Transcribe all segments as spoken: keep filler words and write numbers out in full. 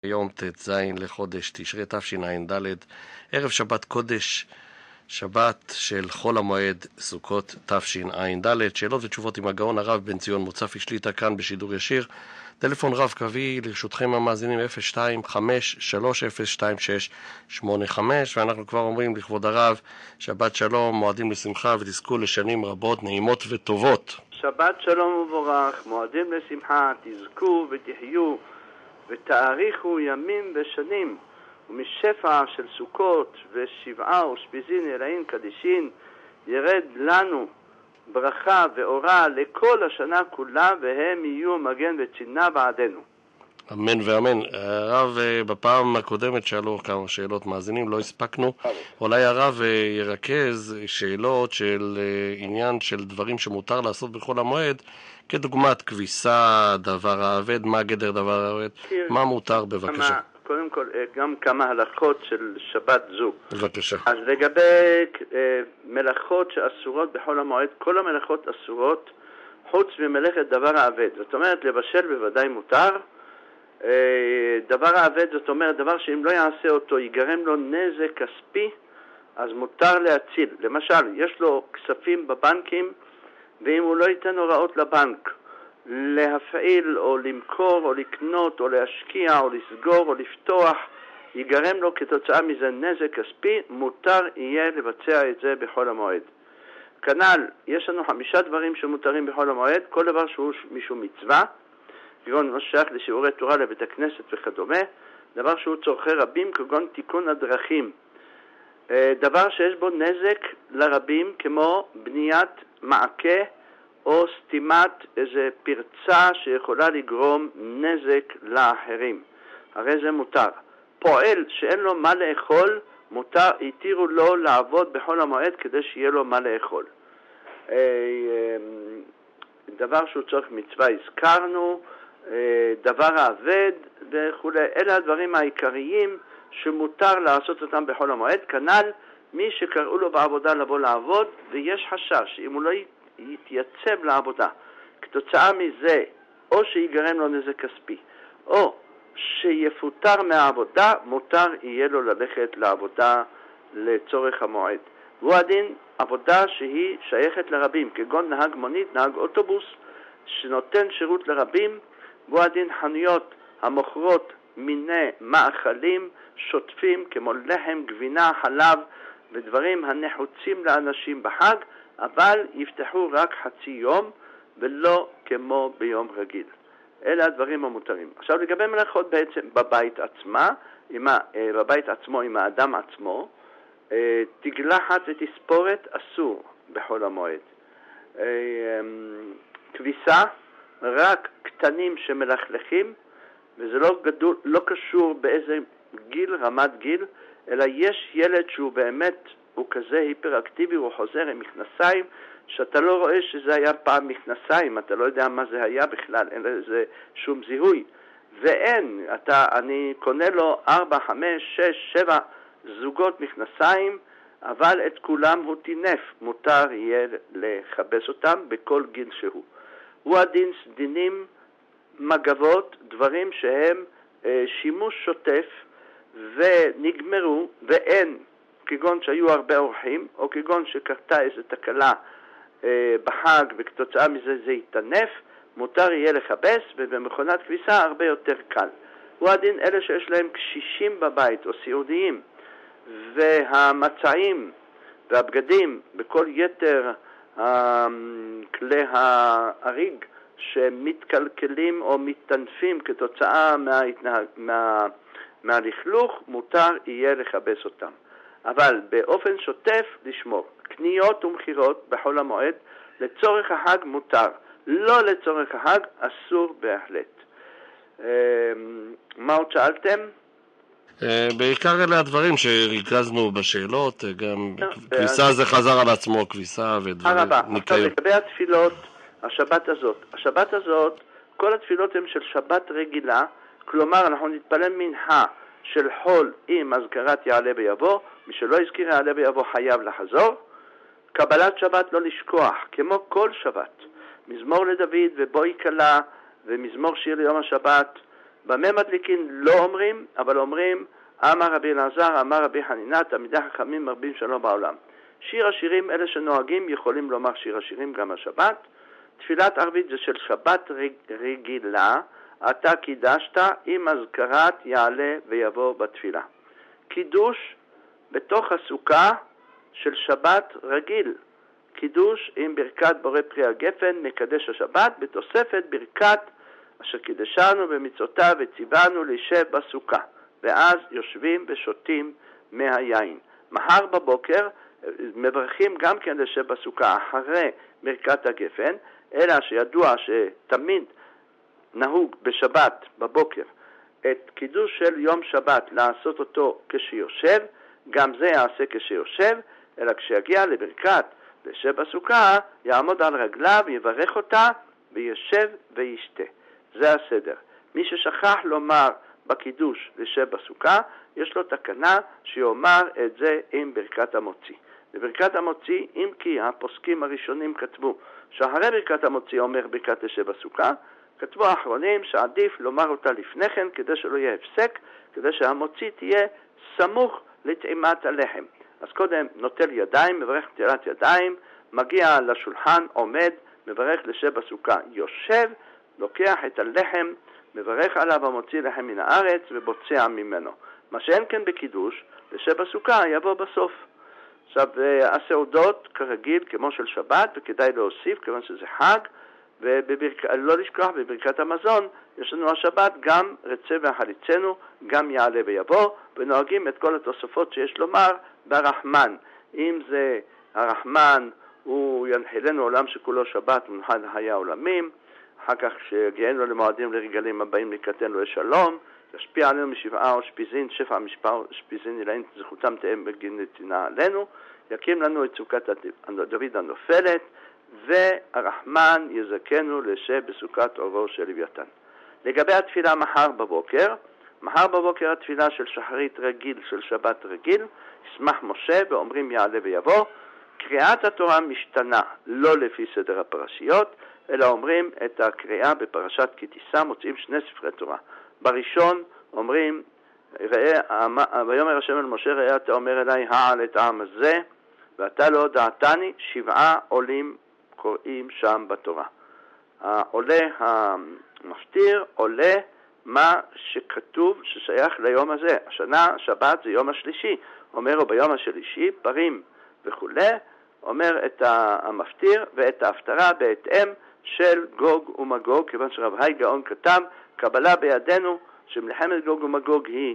יום ט"ז לחודש תשרי תשע"ד, ערב שבת קודש, שבת של חול המועד סוכות תשע"ד. שאלות ותשובות עם הגאון הרב בן ציון מוצפי שליט"א כאן בשידור ישיר. טלפון רב קווי לרשותכם המאזינים אפס שתיים חמש שלוש אפס שתיים שש שמונה חמש, ואנחנו כבר אומרים לכבוד הרב שבת שלום, מועדים לשמחה ותזכו לשנים רבות נעימות וטובות. שבת שלום ובורך, מועדים לשמחה, תזכו ותחיו ותאריכו ימים ושנים, ומשפע של סוכות ושבעה ושפיזין אלוהים קדישין ירד לנו ברכה ואורה לכל השנה כולה, והם יהיו מגן וצינה בעדנו. אמן ואמן. הרב, בפעם הקודמת שאלו כמה שאלות מאזינים, לא הספקנו. אולי הרב ירכז שאלות של עניין של דברים שמותר לעשות בכל המועד, כדוגמת כביסה, דבר האבד, מה גדר דבר האבד, מה מותר בבקשה. קודם כל, גם כמה הלכות של שבת זו. בבקשה. אז לגבי מלאכות שאסורות בכל המועד, כל המלאכות אסורות, חוץ ממלאכת דבר האבד. זאת אומרת, לבשל בוודאי מותר. דבר האבד, זאת אומרת, דבר שאם לא יעשה אותו, ייגרם לו נזק כספי, אז מותר להציל. למשל, יש לו כספים בבנקים, ואם הוא לא ייתן הוראות לבנק להפעיל או למכור או לקנות או להשקיע או לסגור או לפתוח, ייגרם לו כתוצאה מזה נזק כספי, מותר יהיה לבצע את זה בכל המועד. כנ"ל, יש לנו חמישה דברים שמותרים בכל המועד, כל דבר שהוא משום מצווה, כגון לא שייך לשיעורי תורה לבית הכנסת וכדומה, דבר שהוא צורכי רבים כגון תיקון הדרכים, דבר שיש בו נזק לרבים כמו בניית מעקה או סתימת איזה פרצה שיכולה לגרום נזק לאחרים, הרי זה מותר. פועל שאין לו מה לאכול, מותר, יתירו לו לעבוד בכל המועד כדי שיהיה לו מה לאכול. דבר שהוא צורך מצווה הזכרנו, דבר האבד וכו'. אלה הדברים העיקריים שמותר לעשות אותם בכל המועד. כנ"ל מי שקראו לו בעבודה לבוא לעבוד ויש חשש אם הוא לא יתייצב לעבודה, כתוצאה מזה או שיגרם לו נזק כספי או שיפוטר מהעבודה, מותר יהיה לו ללכת לעבודה לצורך המועד. והוא הדין עבודה שהיא שייכת לרבים, כגון נהג מונית, נהג אוטובוס שנותן שירות לרבים. והוא הדין חנויות המוכרות מיני מאכלים שוטפים כמו לחם, גבינה, חלב ודברים הנחוצים לאנשים בחג, אבל יפתחו רק חצי יום ולא כמו ביום רגיל. אלה הדברים המותרים. עכשיו לגבי מלאכות בעצם בבית עצמה, עם ה, בבית עצמו עם האדם עצמו, תגלחת ותספורת אסור בכל המועד. כביסה רק קטנים שמלכלכים, וזה לא גדול, לא קשור באיזה גיל, רמת גיל, אלא יש ילד שהוא באמת, הוא כזה היפראקטיבי, הוא חוזר עם מכנסיים, שאתה לא רואה שזה היה פעם מכנסיים, אתה לא יודע מה זה היה בכלל, אין לזה שום זיהוי. ואין, אתה, אני קונה לו ארבע, חמש, שש, שבע זוגות מכנסיים, אבל את כולם הוא תינף, מותר יהיה לחבש אותם בכל גיל שהוא. הוא הדין דינים, מגבות, דברים שהם אה, שימוש שוטף ונגמרו ואין, כגון שהיו הרבה אורחים או כגון שקרתה איזו תקלה אה, בחג וכתוצאה מזה זה יתנף, מותר יהיה לחבש, ובמכונת כביסה הרבה יותר קל. הוא הדין אלה שיש להם קשישים בבית או סיעודיים, והמצעים והבגדים בכל יתר כלי האריג שמתקלקלים או מתנפים כתוצאה מההתנהג, מה, מהלכלוך, מותר יהיה לחבש אותם. אבל באופן שוטף לשמור. קניות ומחירות בחול המועד לצורך החג מותר, לא לצורך החג אסור בהחלט. מה עוד שאלתם? בעיקר אלה הדברים שריכזנו בשאלות, גם כביסה זה חזר על עצמו, כביסה ודברים ניקיון. עכשיו לגבי התפילות, השבת הזאת, השבת הזאת, כל התפילות הן של שבת רגילה, כלומר אנחנו נתפלל מנחה של חול עם הזכרת יעלה ויבוא, מי שלא יזכיר יעלה ויבוא חייב לחזור, קבלת שבת לא לשכוח, כמו כל שבת, מזמור לדוד ובואי קלה ומזמור שיר ליום השבת, במה מדליקין לא אומרים, אבל אומרים, אמר רבי אלעזר, אמר רבי חנינא, תלמידי חכמים מרבים שלום בעולם. שיר השירים, אלה שנוהגים יכולים לומר שיר השירים גם השבת. תפילת ערבית זה של שבת רגילה, אתה קידשת עם הזכרת יעלה ויבוא בתפילה. קידוש בתוך הסוכה של שבת רגיל. קידוש עם ברכת בורא פרי הגפן, מקדש השבת, בתוספת ברכת אשר קידשנו במצוותיו וציוונו להישב בסוכה. ואז יושבים ושותים מהיין. מחר בבוקר מברכים גם כן להישב בסוכה אחרי ברכת הגפן, אלא שידוע שתמיד נהוג בשבת בבוקר את קידוש של יום שבת לעשות אותו כשיושב, גם זה יעשה כשיושב, אלא כשיגיע לברכת להישב בסוכה, יעמוד על רגליו, יברך אותה וישב וישתה. זה הסדר. מי ששכח לומר בקידוש להישב בסוכה, יש לו תקנה שיאמר את זה עם ברכת המוציא. בברכת המוציא, אם כי הפוסקים הראשונים כתבו שאחרי ברכת המוציא אומר ברכת להישב בסוכה, כתבו האחרונים שעדיף לומר אותה לפני כן כדי שלא יהיה הפסק, כדי שהמוציא תהיה סמוך לטעימת הלחם. אז קודם נוטל ידיים, מברך נטילת ידיים, מגיע לשולחן, עומד, מברך להישב בסוכה, יושב, לוקח את הלחם, מברך עליו המוציא לחם מן הארץ ובוצע ממנו. מה שאין כן בקידוש, להישב בסוכה יבוא בסוף. עכשיו, הסעודות כרגיל כמו של שבת, וכדאי להוסיף כיוון שזה חג, ולא לשכוח בברכת המזון, יש לנו השבת גם רצה והחליצנו, גם יעלה ויבוא, ונוהגים את כל התוספות שיש לומר ברחמן. אם זה הרחמן, הוא ינחילנו עולם שכולו שבת ומנחל היה עולמים, אחר כך שיגיענו למועדים לרגלים הבאים לקראתנו לשלום, ישפיע עלינו משבעה או שפיזין, שפע משפע שפיזין אלאים זכותם תאם בגין נתינה עלינו, יקים לנו את סוכת דוד הנופלת, והרחמן יזכנו לשב בסוכת אורו של לוויתן. לגבי התפילה מחר בבוקר, מחר בבוקר התפילה של שחרית רגיל, של שבת רגיל, ישמח משה ואומרים יעלה ויבוא. קריאת התורה משתנה לא לפי סדר הפרשיות, אלא אומרים את הקריאה בפרשת כי תישא, מוצאים שני ספרי תורה. בראשון אומרים, ויאמר השם אל משה, ראה אתה אומר אליי העל את העם הזה, ואתה לא דעתני, שבעה עולים קוראים שם בתורה. העולה המפטיר עולה מה שכתוב ששייך ליום הזה. השנה, שבת זה יום השלישי. אומר הוא ביום השלישי, פרים וכו', אומר את המפטיר ואת ההפטרה בהתאם של גוג ומגוג, כיוון שרב היי גאון כתב, קבלה בידינו שמלחמת גוג ומגוג היא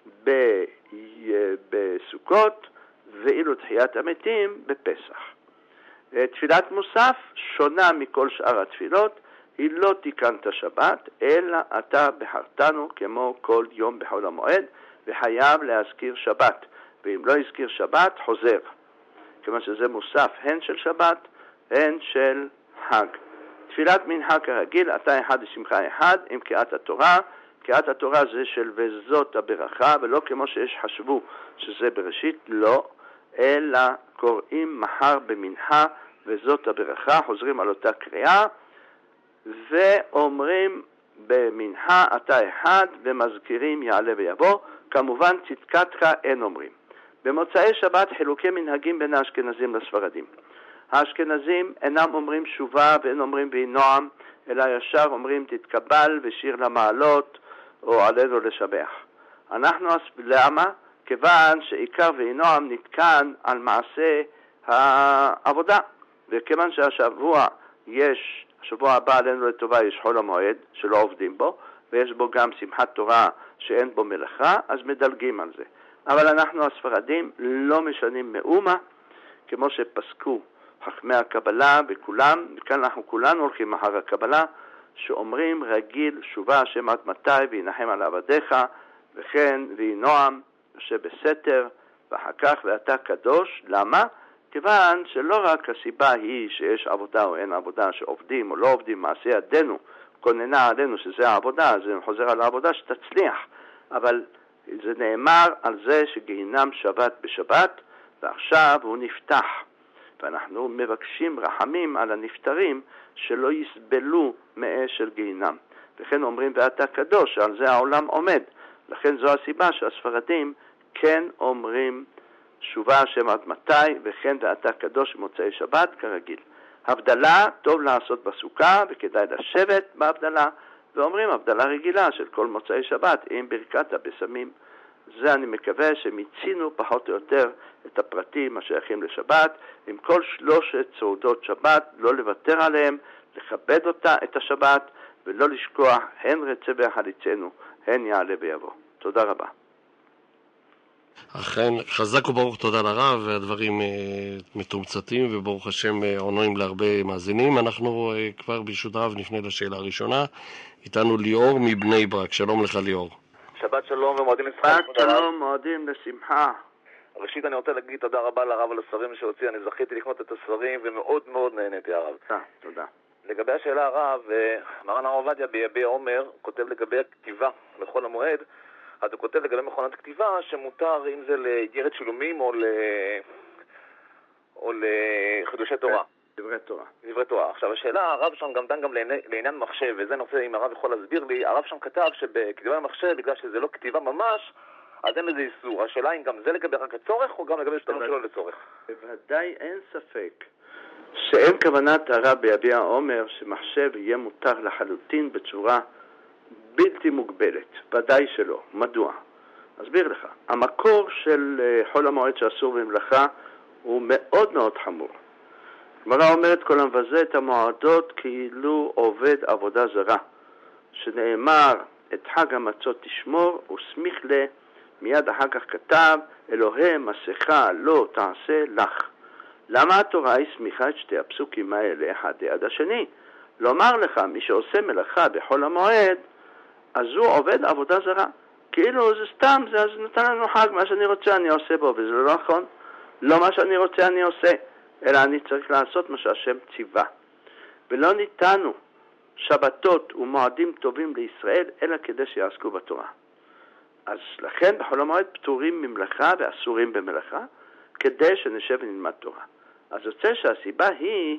בסוכות, ואילו תחיית המתים בפסח. תפילת מוסף שונה מכל שאר התפילות, היא לא תיקנת שבת, אלא אתה בחרתנו כמו כל יום בחול המועד, וחייב להזכיר שבת, ואם לא יזכיר שבת, חוזר. כיוון שזה מוסף הן של שבת, הן של חג. תפילת מנחה כרגיל, אתה אחד ושמחה אחד, עם קריאת התורה. קריאת התורה זה של וזאת הברכה, ולא כמו שיש חשבו שזה בראשית, לא, אלא קוראים מחר במנחה וזאת הברכה, חוזרים על אותה קריאה, ואומרים במנחה אתה אחד, ומזכירים יעלה ויבוא, כמובן צדקתך אין אומרים. במוצאי שבת חילוקי מנהגים בין האשכנזים לספרדים. האשכנזים אינם אומרים שובה ואין אומרים ויהי נועם, אלא ישר אומרים תתקבל ושיר למעלות או עלינו לשבח. אנחנו, למה? כיוון שעיקר ויהי נועם נתקן על מעשה העבודה, וכיוון שהשבוע יש, השבוע הבא עלינו לטובה יש חול המועד שלא עובדים בו, ויש בו גם שמחת תורה שאין בו מלאכה, אז מדלגים על זה. אבל אנחנו הספרדים לא משנים מאומה, כמו שפסקו חכמי הקבלה וכולם, וכאן אנחנו כולנו הולכים אחר הקבלה, שאומרים רגיל שובה השם עד מתי וינחם על עבדיך, וכן ויהי נועם שבסתר, ואחר כך ואתה קדוש. למה? כיוון שלא רק הסיבה היא שיש עבודה או אין עבודה, שעובדים או לא עובדים, מעשה ידינו כוננה עלינו שזה העבודה, זה חוזר על העבודה שתצליח, אבל זה נאמר על זה שגיהינם שבת בשבת, ועכשיו הוא נפתח, ואנחנו מבקשים רחמים על הנפטרים שלא יסבלו מאש של גיהינם. וכן אומרים ואתה קדוש, שעל זה העולם עומד. לכן זו הסיבה שהספרדים כן אומרים שובה השם עד מתי, וכן ואתה קדוש במוצאי שבת כרגיל. הבדלה טוב לעשות בסוכה, וכדאי לשבת בהבדלה, ואומרים הבדלה רגילה של כל מוצאי שבת עם ברכת הבשמים. זה אני מקווה שמיצינו פחות או יותר את הפרטים השייכים לשבת, עם כל שלושת סעודות שבת, לא לוותר עליהם, לכבד אותה, את השבת, ולא לשכוח, הן רצה והחליצנו, הן יעלה ויבוא. תודה רבה. אכן, חזק וברוך תודה לרב, והדברים אה, מתומצתים, וברוך השם אה, עונים להרבה מאזינים. אנחנו אה, כבר ברשות הרב נפנה לשאלה הראשונה. איתנו ליאור מבני ברק. שלום לך ליאור. שבת שלום ומועדים לשמחה. שבת שלום, מועדים לשמחה. ראשית אני רוצה להגיד תודה רבה לרב על הספרים שהוציא, אני זכיתי לקנות את הספרים ומאוד מאוד נהניתי הרב. תודה, תודה. לגבי השאלה הרב, מרן הרב עובדיה ביביע עומר כותב לגבי הכתיבה לחול המועד, אז הוא כותב לגבי מכונת כתיבה שמותר אם זה לאיגרת שילומים או ל... או לחידושי תורה. דברי תורה. דברי תורה. עכשיו השאלה, הרב שם גם דן גם לעניין מחשב, וזה נושא אם הרב יכול להסביר לי, הרב שם כתב שבכתיבה למחשב, בגלל שזה לא כתיבה ממש, אז אין לזה איסור. השאלה אם גם זה לגבי רק הצורך או גם לגבי שתנות שלו לצורך? בוודאי אין ספק שאין כוונת הרב ביביע עומר שמחשב יהיה מותר לחלוטין בצורה בלתי מוגבלת. ודאי שלא. מדוע? אסביר לך. המקור של חול המועד שאסור במלאכה הוא מאוד מאוד חמור. הגמרא אומרת כל המבזה את המועדות כאילו עובד עבודה זרה, שנאמר את חג המצות תשמור וסמיך לה, מיד אחר כך כתב אלוהי מסכה לא תעשה לך. למה התורה הסמיכה את שתי הפסוקים האלה אחד ליד השני? לומר לך מי שעושה מלאכה בחול המועד אז הוא עובד עבודה זרה, כאילו זה סתם, זה אז נתן לנו חג, מה שאני רוצה אני עושה בו, וזה לא נכון. לא מה שאני רוצה אני עושה, אלא אני צריך לעשות מה שהשם ציווה. ולא ניתנו שבתות ומועדים טובים לישראל אלא כדי שיעסקו בתורה. אז לכן בחול המועד פטורים ממלאכה ואסורים במלאכה, כדי שנשב ונלמד תורה. אז יוצא שהסיבה היא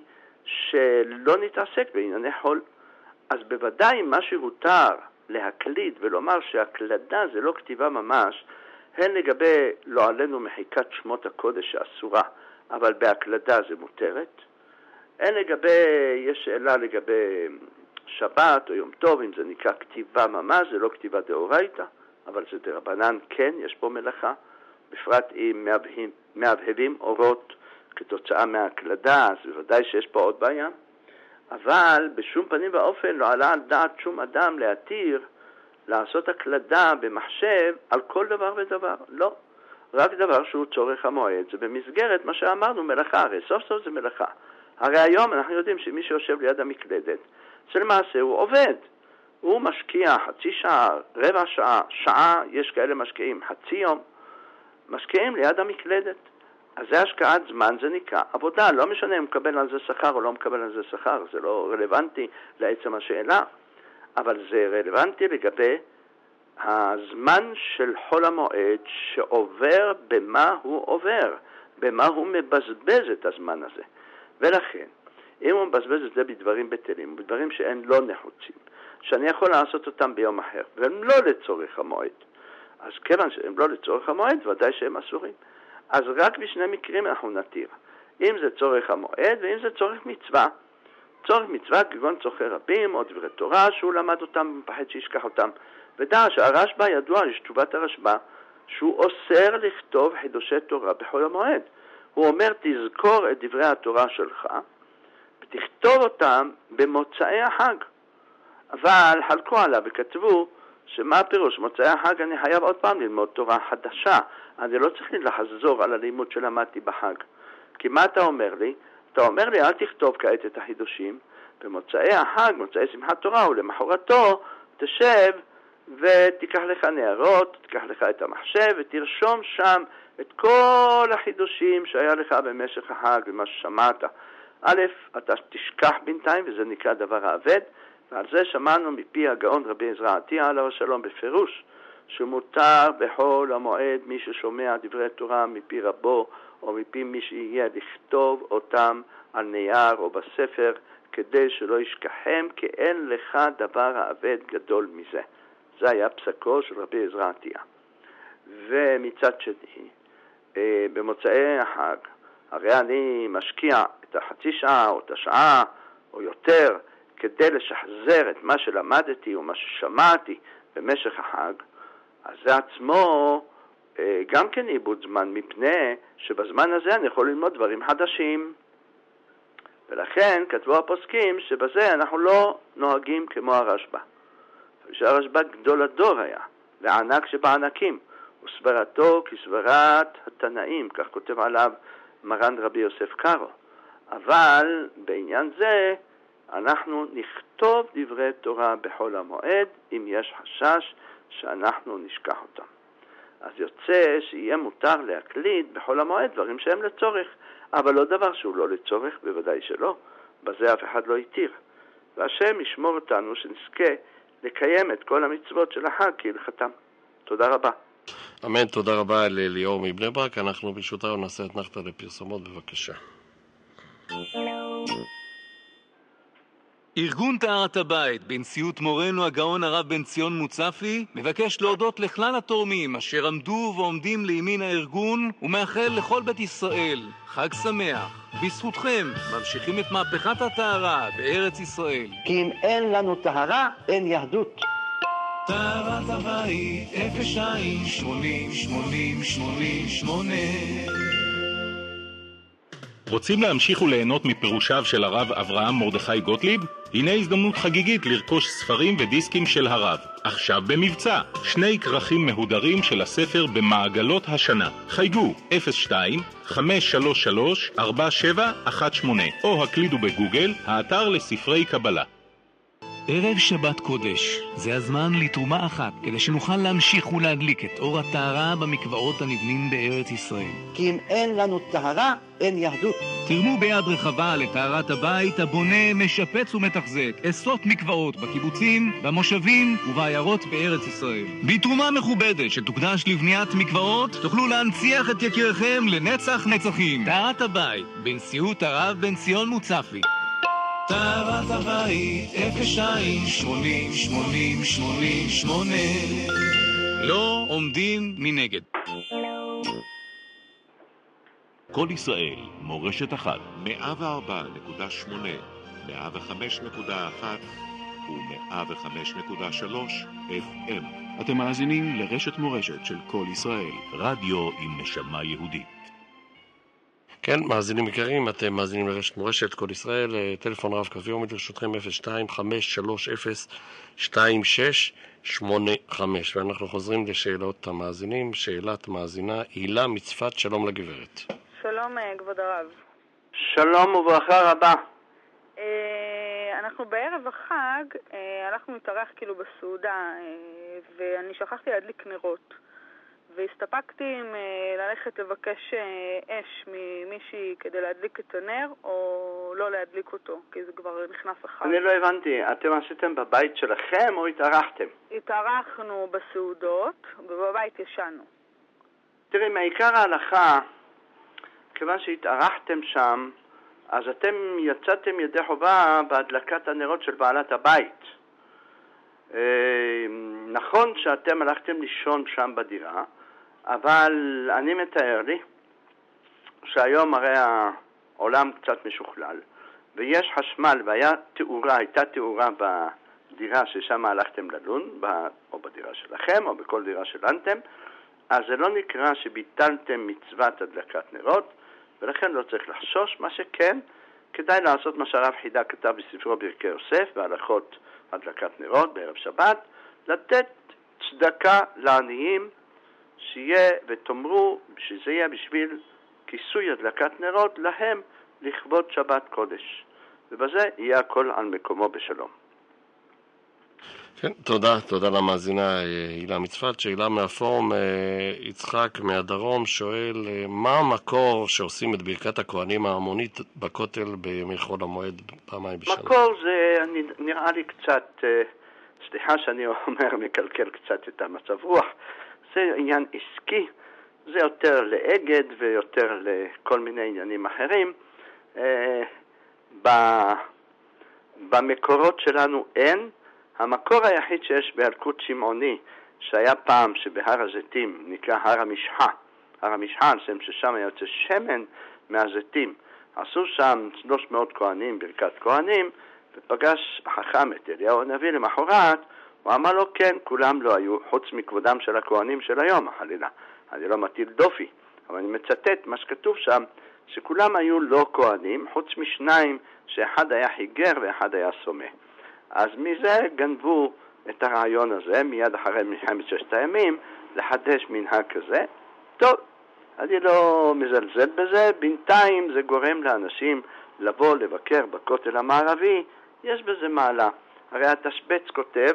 שלא נתעסק בענייני חול. אז בוודאי מה שהותר להקליד ולומר שהקלדה זה לא כתיבה ממש, הן לגבי לא עלינו מחיקת שמות הקודש שאסורה, אבל בהקלדה זה מותרת. הן לגבי, יש שאלה לגבי שבת או יום טוב, אם זה נקרא כתיבה ממש, זה לא כתיבה דאורייתא, אבל זה דרבנן כן, יש פה מלאכה, בפרט אם מהבהבים, מהבהבים אורות כתוצאה מהקלדה, אז בוודאי שיש פה עוד בעיה. אבל בשום פנים ואופן לא עלה על דעת שום אדם להתיר לעשות הקלדה במחשב על כל דבר ודבר. לא. רק דבר שהוא צורך המועד. זה במסגרת מה שאמרנו, מלאכה. הרי סוף סוף זה מלאכה. הרי היום אנחנו יודעים שמי שיושב ליד המקלדת, שלמעשה הוא עובד. הוא משקיע חצי שעה, רבע שעה, שעה, יש כאלה משקיעים חצי יום, משקיעים ליד המקלדת. אז זה השקעת זמן, זה נקרא עבודה. לא משנה אם מקבל על זה שכר או לא מקבל על זה שכר, זה לא רלוונטי לעצם השאלה, אבל זה רלוונטי לגבי הזמן של חול המועד שעובר במה הוא עובר, במה הוא מבזבז את הזמן הזה. ולכן, אם הוא מבזבז את זה בדברים בטלים, בדברים שהם לא נחוצים, שאני יכול לעשות אותם ביום אחר, והם לא לצורך המועד, אז כיוון שהם לא לצורך המועד, ודאי שהם אסורים. אז רק בשני מקרים אנחנו נתיר. אם זה צורך המועד ואם זה צורך מצווה. צורך מצווה כגון צורכי רבים או דברי תורה שהוא למד אותם ופחד שישכח אותם. ודע שהרשב"א ידוע, יש תשובת הרשב"א, שהוא אוסר לכתוב חידושי תורה בחול המועד. הוא אומר תזכור את דברי התורה שלך ותכתוב אותם במוצאי החג. אבל חלקו עליו וכתבו שמה הפירוש? מוצאי החג אני חייב עוד פעם ללמוד תורה חדשה. אני לא צריך לחזור על הלימוד שלמדתי בחג. כי מה אתה אומר לי? אתה אומר לי, אל תכתוב כעת את החידושים. במוצאי החג, מוצאי שמחת תורה ולמחרתו, תשב ותיקח לך נערות, תיקח לך את המחשב ותרשום שם את כל החידושים שהיה לך במשך החג ומה ששמעת. א', אתה תשכח בינתיים וזה נקרא דבר האבד. ועל זה שמענו מפי הגאון רבי עזרא עטיה עליו השלום בפירוש, שמותר בחול המועד מי ששומע דברי תורה מפי רבו או מפי מי שיהיה לכתוב אותם על נייר או בספר כדי שלא ישכחם, כי אין לך דבר האבד גדול מזה. זה היה פסקו של רבי עזרא עטיה. ומצד שני, במוצאי החג, הרי אני משקיע את החצי שעה או את השעה או יותר כדי לשחזר את מה שלמדתי או מה ששמעתי במשך החג, אז זה עצמו גם כן איבוד זמן, מפני שבזמן הזה אני יכול ללמוד דברים חדשים. ולכן כתבו הפוסקים שבזה אנחנו לא נוהגים כמו הרשב"א. שהרשב"א גדול הדור היה, לענק שבענקים, וסברתו כסברת התנאים, כך כותב עליו מרן רבי יוסף קארו. אבל בעניין זה אנחנו נכתוב דברי תורה בחול המועד, אם יש חשש שאנחנו נשכח אותם. אז יוצא שיהיה מותר להקליט בחול המועד דברים שהם לצורך, אבל לא דבר שהוא לא לצורך, בוודאי שלא. בזה אף אחד לא יתיר. והשם ישמור אותנו שנזכה לקיים את כל המצוות של החג כהלכתם. תודה רבה. אמן, תודה רבה לליאור מבני ברק. אנחנו ברשותנו נעשה את נחתה לפרסומות, בבקשה. ארגון טהרת הבית בנשיאות מורנו הגאון הרב בן ציון מוצפי מבקש להודות לכלל התורמים אשר עמדו ועומדים לימין הארגון, ומאחל לכל בית ישראל חג שמח. בזכותכם ממשיכים את מהפכת הטהרה בארץ ישראל. כי אם אין לנו טהרה, אין יהדות. טהרת הבית אפס שתיים שמונים שמונים שמונים שמונה. רוצים להמשיך וליהנות מפירושיו של הרב אברהם מרדכי גוטליב? הנה הזדמנות חגיגית לרכוש ספרים ודיסקים של הרב. עכשיו במבצע, שני כרכים מהודרים של הספר במעגלות השנה. חייגו אפס שתיים חמש שלוש שלוש ארבע שבע אחת שמונה או הקלידו בגוגל האתר לספרי קבלה. ערב שבת קודש, זה הזמן לתרומה אחת כדי שנוכל להמשיך ולהדליק את אור הטהרה במקוואות הנבנים בארץ ישראל. כי אם אין לנו טהרה, אין יהדות. תרמו ביד רחבה לטהרת הבית הבונה, משפץ ומתחזק עשרות מקוואות בקיבוצים, במושבים ובעיירות בארץ ישראל. בתרומה מכובדת שתוקדש לבניית מקוואות, תוכלו להנציח את יקירכם לנצח נצחים. טהרת הבית, בנשיאות הרב בן ציון מוצפי. טהרת הבית אפס שתיים שמונים שמונים שמונים שמונה. לא עומדים מנגד. כל ישראל, מורשת אחת, מאה וארבע נקודה שמונה, מאה וחמש נקודה אחת ו-מאה וחמש נקודה שלוש אף אם. אתם מאזינים לרשת מורשת של כל ישראל, רדיו עם נשמה יהודית. כן, מאזינים יקרים, אתם מאזינים לרשת מורשת כל ישראל, טלפון רב קווי עומד לרשותכם אפס שתיים חמש שלוש אפס שתיים שש שמונה חמש. ואנחנו חוזרים לשאלות המאזינים. שאלת מאזינה, הילה מצפת, שלום לגברת. שלום כבוד הרב. שלום וברכה רבה. אנחנו בערב החג הלכנו להתארח כאילו בסעודה, ואני שכחתי להדליק נרות. והסתפקתי עם ללכת לבקש אש ממישהי כדי להדליק את הנר, או לא להדליק אותו, כי זה כבר נכנס החג. אני לא הבנתי, אתם עשיתם בבית שלכם או התארחתם? התארחנו בסעודות, ובבית ישנו. תראי, מעיקר ההלכה, כיוון שהתארחתם שם, אז אתם יצאתם ידי חובה בהדלקת הנרות של בעלת הבית. נכון שאתם הלכתם לישון שם בדירה, אבל אני מתאר לי שהיום הרי העולם קצת משוכלל, ויש חשמל, והיה תאורה, הייתה תאורה בדירה ששם הלכתם ללון, או בדירה שלכם, או בכל דירה שלנתם, אז זה לא נקרא שביטלתם מצוות הדלקת נרות, ולכן לא צריך לחשוש. מה שכן, כדאי לעשות מה שהרב חידה כתב בספרו ברכי יוסף, בהלכות הדלקת נרות בערב שבת, לתת צדקה לעניים, שיהיה ותאמרו שזה יהיה בשביל כיסוי הדלקת נרות להם לכבוד שבת קודש, ובזה יהיה הכל על מקומו בשלום. כן, תודה, תודה למאזינה הילה מצפת. שאלה מהפורום, יצחק מהדרום שואל, מה המקור שעושים את ברכת הכהנים ההמונית בכותל בימי חול המועד פעמיים בשנה? מקור זה נראה לי קצת, סליחה שאני אומר, מקלקל קצת את המצב רוח, זה עניין עסקי, זה יותר לאגד ויותר לכל מיני עניינים אחרים. במקורות שלנו אין. המקור היחיד שיש בהלקוט שמעוני, שהיה פעם שבהר הזיתים נקרא הר המשחה, הר המשחה, על שם ששם היה יוצא שמן מהזיתים. עשו שם שלוש מאות כהנים, ברכת כהנים, ופגש החכם את אליהו הנביא למחרת, הוא אמר לו כן, כולם לא היו, חוץ מכבודם של הכהנים של היום, חלילה. אני לא מטיל דופי, אבל אני מצטט מה שכתוב שם, שכולם היו לא כהנים, חוץ משניים, שאחד היה חיגר ואחד היה סומה. אז מזה גנבו את הרעיון הזה, מיד אחרי מלחמת ששת הימים, לחדש מנהג כזה. טוב, אני לא מזלזל בזה, בינתיים זה גורם לאנשים לבוא לבקר בכותל המערבי, יש בזה מעלה. הרי התשבץ כותב,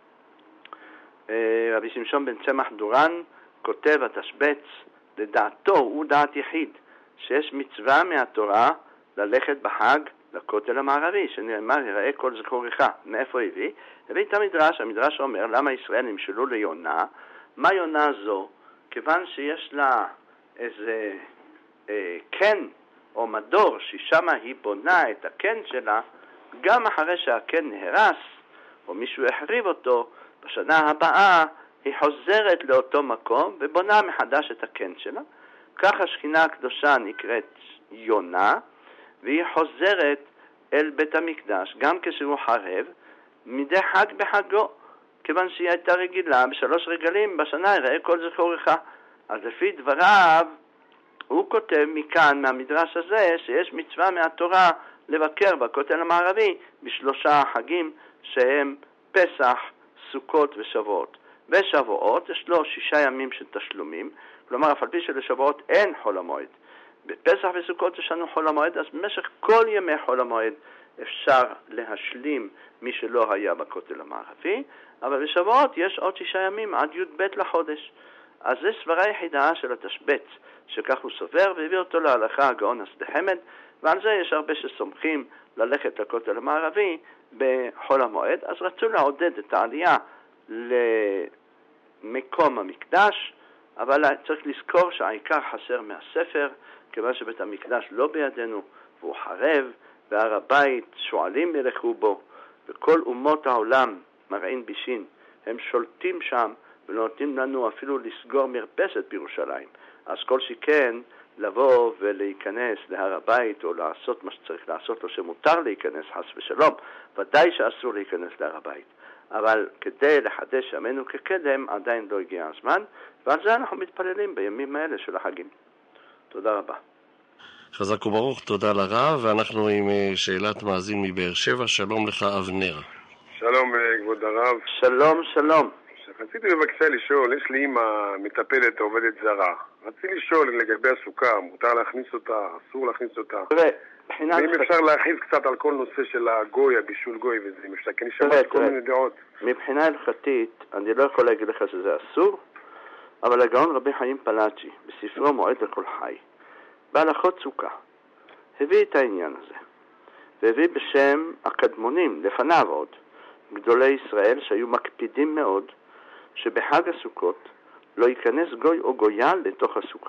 רבי שמשון בן צמח דורן כותב התשבץ, לדעתו הוא דעת יחיד, שיש מצווה מהתורה ללכת בחג לכותל המערבי, שנאמר יראה כל זכורך. מאיפה הביא? הביא את המדרש, המדרש אומר למה ישראל נמשלו ליונה. מה יונה זו? כיוון שיש לה איזה אה, קן או מדור ששם היא בונה את הקן שלה, גם אחרי שהקן נהרס או מישהו החריב אותו, בשנה הבאה היא חוזרת לאותו מקום ובונה מחדש את הקן שלה. כך השכינה הקדושה נקראת יונה, והיא חוזרת אל בית המקדש גם כשהוא חרב מדי חג בחגו, כיוון שהיא הייתה רגילה בשלוש רגלים בשנה יראה כל זכורך. אז לפי דבריו הוא כותב מכאן מהמדרש הזה שיש מצווה מהתורה לבקר בכותל המערבי בשלושה חגים שהם פסח, סוכות ושבועות. בשבועות יש לו שישה ימים של תשלומים, כלומר אף על פי שלשבועות אין חול המועד. בפסח וסוכות יש לנו חול המועד, אז במשך כל ימי חול המועד אפשר להשלים מי שלא היה בכותל המערבי, אבל בשבועות יש עוד שישה ימים עד י' ב' לחודש. אז זה סברה יחידה של התשבץ, שכך הוא סובר, והביא אותו להלכה הגאון השדה חמד, ועל זה יש הרבה שסומכים ללכת לכותל המערבי בחול המועד. אז רצו לעודד את העלייה למקום המקדש, אבל צריך לזכור שהעיקר חסר מהספר, כיוון שבית המקדש לא בידינו והוא חרב, והר הבית שואלים ילכו בו, וכל אומות העולם מרעין בישין הם שולטים שם ולא נותנים לנו אפילו לסגור מרפסת בירושלים. אז כל שכן לבוא ולהיכנס להר הבית או לעשות מה שצריך לעשות לו, שמותר להיכנס חס ושלום, ודאי שאסור להיכנס להר הבית, אבל כדי לחדש ימינו כקדם עדיין לא הגיע הזמן, ועל זה אנחנו מתפללים בימים האלה של החגים. תודה רבה. חזק וברוך, תודה לרב, ואנחנו עם שאלת מאזין מבאר שבע. שלום לך אבנר. שלום כבוד הרב. שלום, שלום. רציתי בבקשה לשאול, יש לי אמא מטפלת עובדת זרה, רציתי לשאול לגבי הסוכה, מותר להכניס אותה, אסור להכניס אותה, ואם אפשר להכניס קצת על כל נושא של הגוי, הבישול גוי וזה, אם אפשר, כי אני שמעת כל מיני דעות. מבחינה הלכתית אני לא יכול להגיד לך שזה אסור, אבל הגאון רבי חיים פלאג'י בספרו מועד לכל חי בהלכות סוכה הביא את העניין הזה, והביא בשם הקדמונים לפניו עוד גדולי ישראל שהיו מקפידים מאוד שבחג הסוכות לא ייכנס גוי או גויה לתוך הסוכה,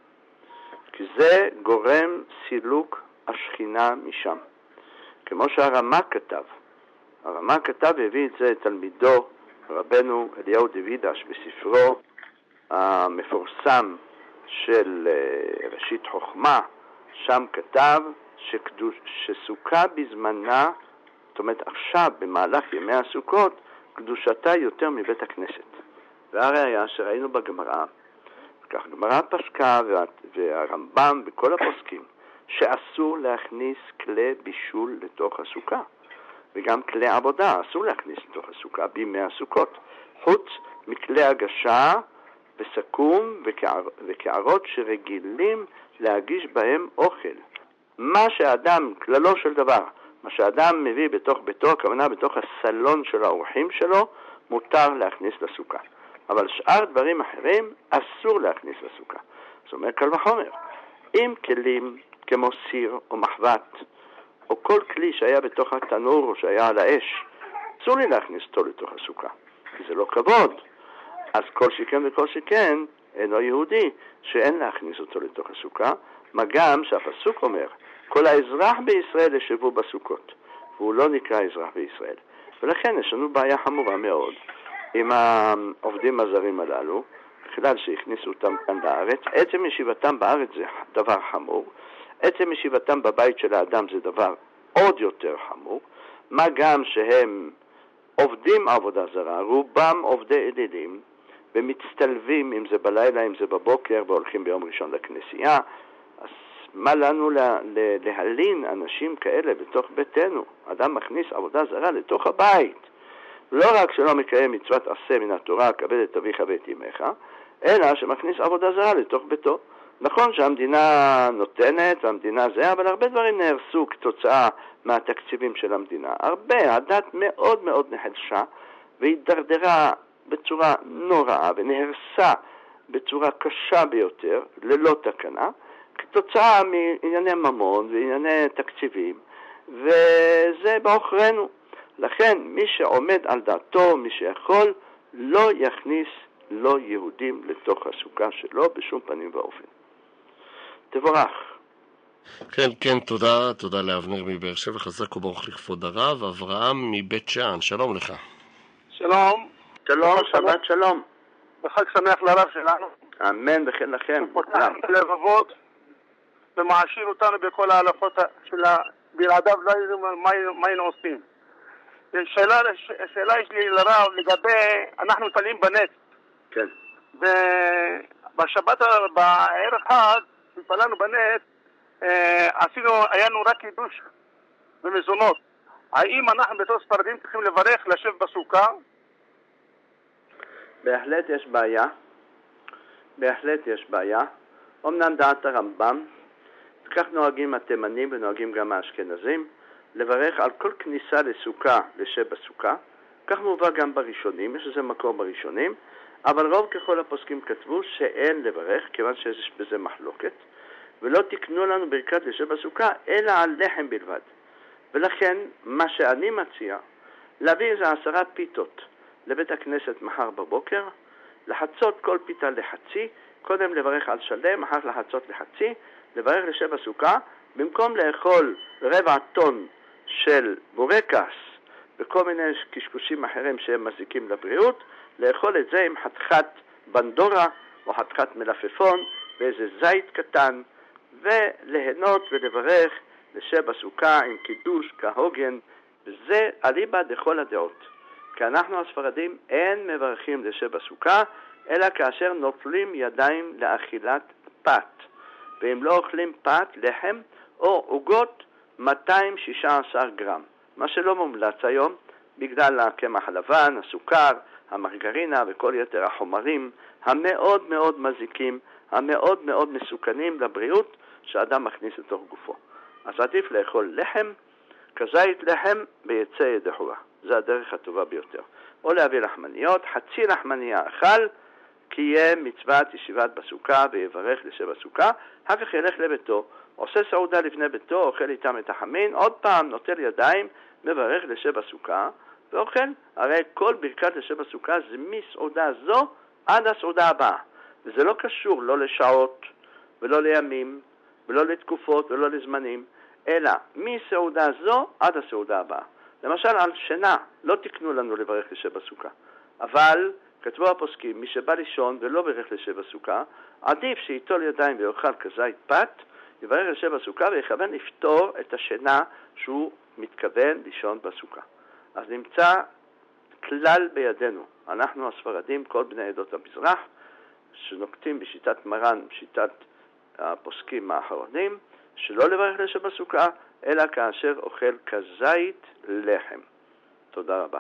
כי זה גורם סילוק השכינה משם, כמו שהרמ"א כתב. הרמ"א כתב והביא את זה תלמידו רבנו אליהו דוידש בספרו המפורסם של ראשית חוכמה. שם כתב שקדוש, שסוכה בזמנה, זאת אומרת עכשיו במהלך ימי הסוכות, קדושתה יותר מבית הכנסת. והראיה שראינו בגמרא, כך גמרא פסקה והרמב"ם וכל הפוסקים, שאסור להכניס כלי בישול לתוך הסוכה, וגם כלי עבודה אסור להכניס לתוך הסוכה בימי הסוכות, חוץ מכלי הגשה וסכו"ם וקערות שרגילים להגיש בהם אוכל. מה שאדם, כללו של דבר, מה שאדם מביא בתוך ביתו, הכוונה בתוך הסלון של האורחים שלו, מותר להכניס לסוכה. אבל שאר דברים אחרים אסור להכניס לסוכה. זאת אומרת, קל וחומר. אם כלים כמו סיר או מחבת, או כל כלי שהיה בתוך התנור או שהיה על האש, אסור לי להכניס אותו לתוך הסוכה, כי זה לא כבוד. אז כל שכן וכל שכן אינו יהודי שאין להכניס אותו לתוך הסוכה, מה גם שהפסוק אומר, כל האזרח בישראל ישבו בסוכות, והוא לא נקרא אזרח בישראל. ולכן יש לנו בעיה חמורה מאוד עם העובדים הזרים הללו, בכלל שהכניסו אותם כאן לארץ. עצם ישיבתם בארץ זה דבר חמור, עצם ישיבתם בבית של האדם זה דבר עוד יותר חמור, מה גם שהם עובדים עבודה זרה, רובם עובדי אלילים, ומצטלבים, אם זה בלילה, אם זה בבוקר, והולכים ביום ראשון לכנסייה. אז מה לנו לה, לה, להלין אנשים כאלה בתוך ביתנו? אדם מכניס עבודה זרה לתוך הבית. לא רק שלא מקיים מצוות עשה מן התורה, כבד את אביך ואת אמך, אלא שמכניס עבודה זרה לתוך ביתו. נכון שהמדינה נותנת, והמדינה זה, אבל הרבה דברים נהרסו כתוצאה מהתקציבים של המדינה. הרבה, הדת מאוד מאוד נחלשה, והתדרדרה בצורה נוראה, ונהרסה בצורה קשה ביותר, ללא תקנה, כתוצאה מענייני ממון וענייני תקציבים, וזה באוכרנו. לכן מי שעומד על דעתו, מי שיכול, לא יכניס לא יהודים לתוך הסוכה שלו בשום פנים ואופן. תבורך. כן, כן, תודה, תודה לאבנר מבאר שבע, חזק וברוך לכבוד הרב. אברהם מבית שאן, שלום לך. שלום. שלום, שבת שלום. וחג שמח לרב שלנו. אמן וכן לכם. פותח לבבות ומעשיר אותנו בכל ההלכות של בלעדיו לא יודעים מה היינו עושים. שאלה, שאלה יש לי לרב לגבי, אנחנו מתפללים בנץ. כן. ובשבת, בערב חג, התפללנו בנץ, עשינו, היה לנו רק קידוש ומזונות. האם אנחנו בתור ספרדים צריכים לברך, לשב בסוכה? בהחלט יש בעיה. בהחלט יש בעיה. אמנם דעת הרמב"ם, וכך נוהגים התימנים ונוהגים גם האשכנזים, לברך על כל כניסה לסוכה, לשב בסוכה. כך מובא גם בראשונים, יש לזה מקור בראשונים, אבל רוב ככל הפוסקים כתבו שאין לברך, כיוון שיש בזה מחלוקת, ולא תקנו לנו ברכת לשב בסוכה, אלא על לחם בלבד. ולכן, מה שאני מציע, להביא איזה עשרה פיתות לבית הכנסת מחר בבוקר, לחצות כל פיתה לחצי, קודם לברך על שלם, אחר לחצות לחצי, לברך לשב בסוכה, במקום לאכול רבע טון של בורקס וכל מיני קשקושים אחרים שהם מזיקים לבריאות, לאכול את זה עם חתיכת בנדורה או חתיכת מלפפון ואיזה זית קטן, וליהנות ולברך לשב בסוכה עם קידוש כהוגן, וזה אליבא דכל הדעות. כי אנחנו הספרדים אין מברכים לשב בסוכה, אלא כאשר נוטלים ידיים לאכילת פת. ואם לא אוכלים פת, לחם או עוגות, מאתיים ושישה עשר גרם. מה שלא מומלץ היום, בגלל הקמח הלבן, הסוכר, המרגרינה וכל יתר החומרים המאוד מאוד מזיקים, המאוד מאוד מסוכנים לבריאות שאדם מכניס לתוך גופו. אז עדיף לאכול לחם, כזית לחם ביצא ידי חובה. זה הדרך הטובה ביותר. או להביא לחמניות, חצי לחמניה אכל, כי יהיה מצוות ישיבת בסוכה ויברך לשב בסוכה, אחר כך ילך לביתו, עושה סעודה לפני ביתו, אוכל איתם את החמין, עוד פעם נוטל ידיים, מברך לשב בסוכה, ואוכל. הרי כל ברכת לשב בסוכה זה מסעודה זו עד הסעודה הבאה. וזה לא קשור לא לשעות ולא לימים ולא לתקופות ולא לזמנים, אלא מסעודה זו עד הסעודה הבאה. למשל על שינה, לא תקנו לנו לברך לשב בסוכה. אבל כתבו הפוסקים, מי שבא לישון ולא ברך לשב בסוכה, עדיף שיטול ידיים ויאכל כזית פת, יברך לשב בסוכה ויכוון לפתור את השינה שהוא מתכוון לישון בסוכה. אז נמצא כלל בידינו, אנחנו הספרדים, כל בני עדות המזרח, שנוקטים בשיטת מרן, בשיטת הפוסקים האחרונים, שלא לברך לשב בסוכה, אלא כאשר אוכל כזית לחם. תודה רבה.